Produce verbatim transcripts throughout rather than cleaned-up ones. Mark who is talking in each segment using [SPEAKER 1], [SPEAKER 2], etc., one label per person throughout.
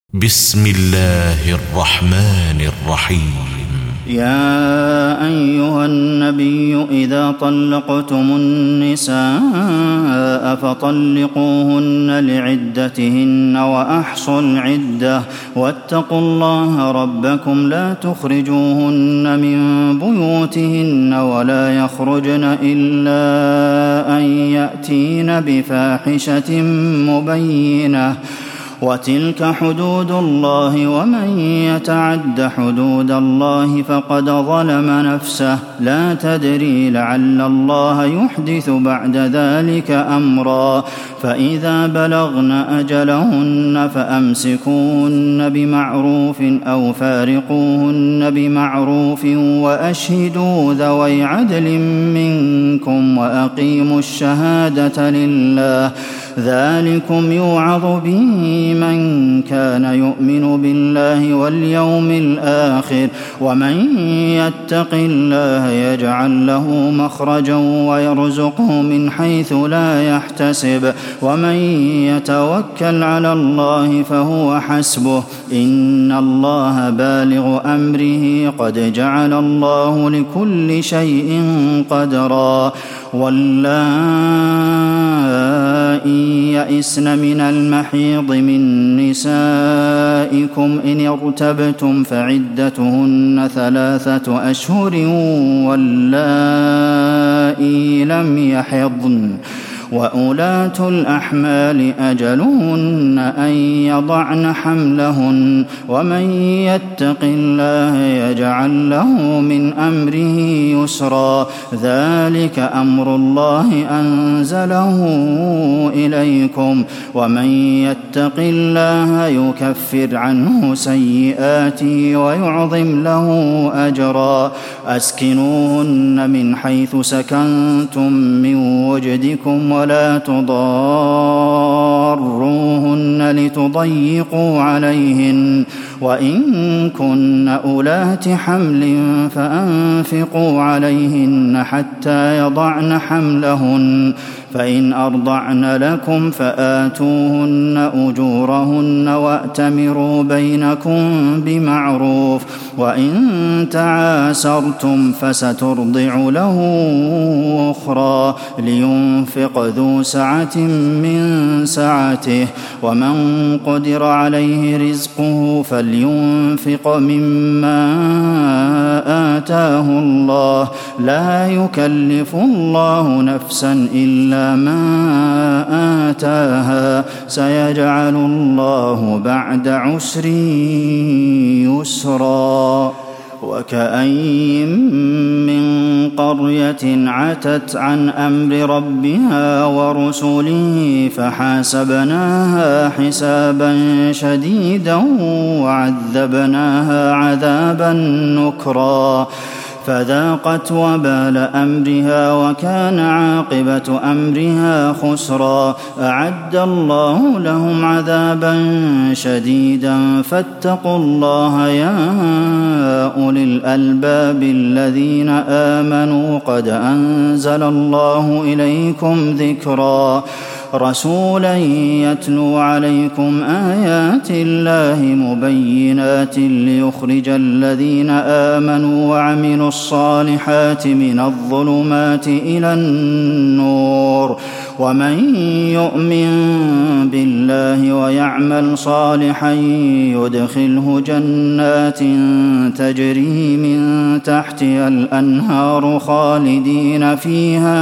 [SPEAKER 1] بسم الله الرحمن الرحيم.
[SPEAKER 2] يا أيها النبي إذا طلقتم النساء فطلقوهن لعدتهن وأحصوا العدة واتقوا الله ربكم لا تخرجوهن من بيوتهن ولا يخرجن إلا أن يأتين بفاحشة مبينة وتلك حدود الله ومن يتعد حدود الله فقد ظلم نفسه لا تدري لعل الله يحدث بعد ذلك أمرا فإذا بلغن أجلهن فأمسكوهن بمعروف أو فارقوهن بمعروف وأشهدوا ذوي عدل منكم وأقيموا الشهادة لله ذلكم يوعظ به من كان يؤمن بالله واليوم الآخر ومن يتق الله يجعل له مخرجا ويرزقه من حيث لا يحتسب ومن يتوكل على الله فهو حسبه إن الله بالغ أمره قد جعل الله لكل شيء قدرا واللائي يئسن من المحيض من نسائكم إن ارتبتم فعدتهن ثلاثة أشهر واللائي لم يحضن وأولاة الأحمال أجلهن أن يضعن حملهن ومن يتق الله يجعل له من أمره يسرا ذلك أمر الله أنزله إليكم ومن يتق الله يكفر عنه سيئاته ويعظم له أجرا أسكنوهن من حيث سكنتم من وجدكم ولا تضاروهن لتضيقوا عليهن وإن كن أولات حمل فأنفقوا عليهن حتى يضعن حملهن فإن أرضعن لكم فآتوهن أجورهن وأتمروا بينكم بمعروف وإن تعاسرتم فسترضع له أخرى لينفق ذو سعة من سعته ومن قدر عليه رزقه فلينفق مما آتاه الله لا يكلف الله نفسا إلا ما آتاها سيجعل الله بعد عسر يسرا وكأين من قرية عتت عن أمر ربها ورسله فحاسبناها حسابا شديدا وعذبناها عذابا نكرا فذاقت وبال أمرها وكان عاقبة أمرها خسرا أعد الله لهم عذابا شديدا فاتقوا الله يا أولي الألباب الذين آمنوا قد أنزل الله إليكم ذكرا رسولا يتلو عليكم آيات الله مبينات ليخرج الذين آمنوا وعملوا الصالحات من الظلمات إلى النور ومن يؤمن بالله ويعمل صالحا يدخله جنات تجري من تحتها الأنهار خالدين فيها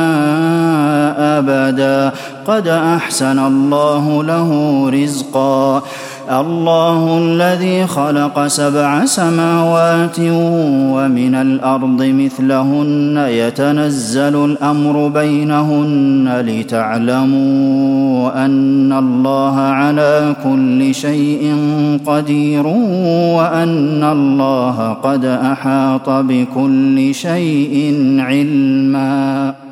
[SPEAKER 2] أبدا قد أحسن الله له رزقا الله الذي خلق سبع سماوات ومن الأرض مثلهن يتنزل الأمر بينهن لتعلموا أن الله على كل شيء قدير وأن الله قد أحاط بكل شيء علما.